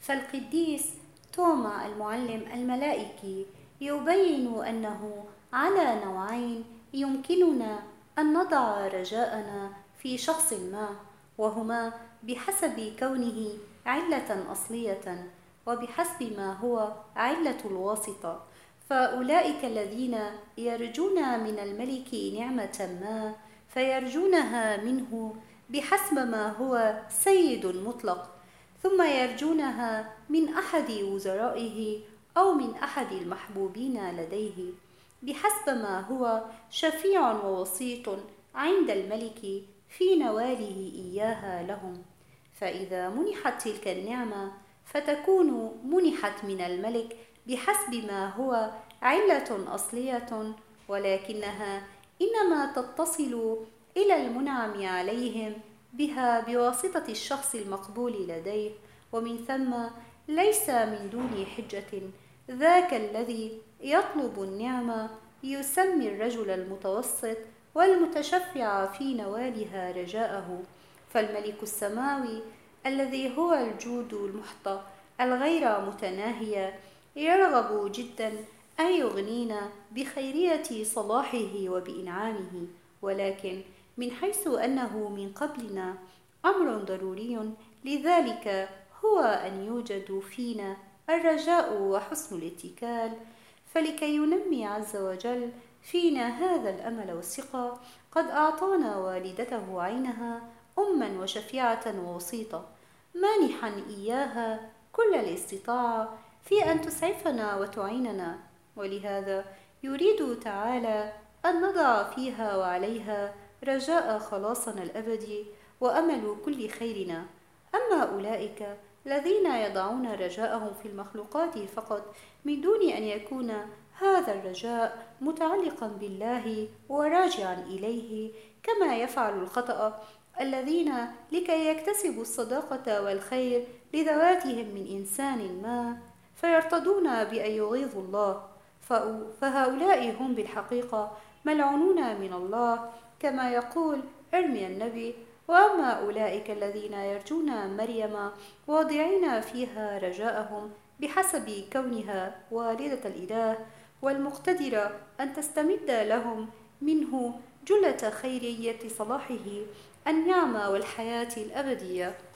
فالقديس توما المعلم الملائكي يبين أنه على نوعين يمكننا أن نضع رجاءنا في شخص ما، وهما بحسب كونه علة أصلية وبحسب ما هو علة الواسطة. فأولئك الذين يرجون من الملك نعمة ما فيرجونها منه بحسب ما هو سيد مطلق، ثم يرجونها من أحد وزرائه أو من أحد المحبوبين لديه بحسب ما هو شفيع ووسيط عند الملك في نواله إياها لهم. فإذا منحت تلك النعمة فتكون منحت من الملك بحسب ما هو علة أصلية، ولكنها إنما تتصل إلى المنعم عليهم بها بواسطة الشخص المقبول لديه، ومن ثم ليس من دون حجة. ذاك الذي يطلب النعمة يسمي الرجل المتوسط والمتشفع في نوالها رجاءه. فالملك السماوي الذي هو الجود المحض الغير متناهية يرغب جدا أن يغنينا بخيرية صلاحه وبإنعامه، ولكن من حيث أنه من قبلنا أمر ضروري لذلك هو أن يوجد فينا الرجاء وحسن الاتكال. فلكي ينمي عز وجل فينا هذا الأمل والثقة قد أعطانا والدته عينها أما وشفيعة ووسيطة، مانحا إياها كل الاستطاعة في أن تسعفنا وتعيننا، ولهذا يريد تعالى أن نضع فيها وعليها رجاء خلاصنا الأبدي وأمل كل خيرنا. أما أولئك الذين يضعون رجاءهم في المخلوقات فقط من دون أن يكون هذا الرجاء متعلقا بالله وراجعا إليه، كما يفعل الخطأ الذين لكي يكتسبوا الصداقة والخير لذواتهم من إنسان ما فيرتضون بأن يغيظوا الله، فهؤلاء هم بالحقيقة ملعونون من الله، كما يقول إرميا النبي: وأما أولئك الذين يرجون مريم واضعين فيها رجاءهم بحسب كونها والدة الإله والمقتدرة أن تستمد لهم منه جلة خيرية صلاحه النعمة والحياة الأبدية.